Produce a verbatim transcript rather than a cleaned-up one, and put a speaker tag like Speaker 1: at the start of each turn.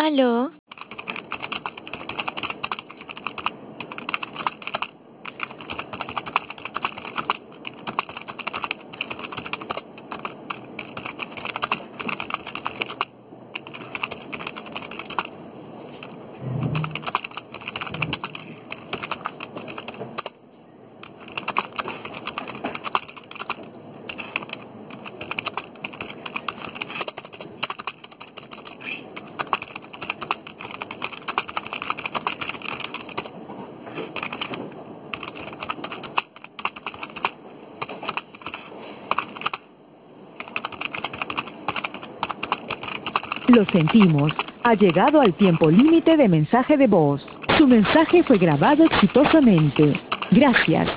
Speaker 1: ¿Aló?
Speaker 2: Lo sentimos. Ha llegado al tiempo límite de mensaje de voz. Su mensaje fue grabado exitosamente. Gracias.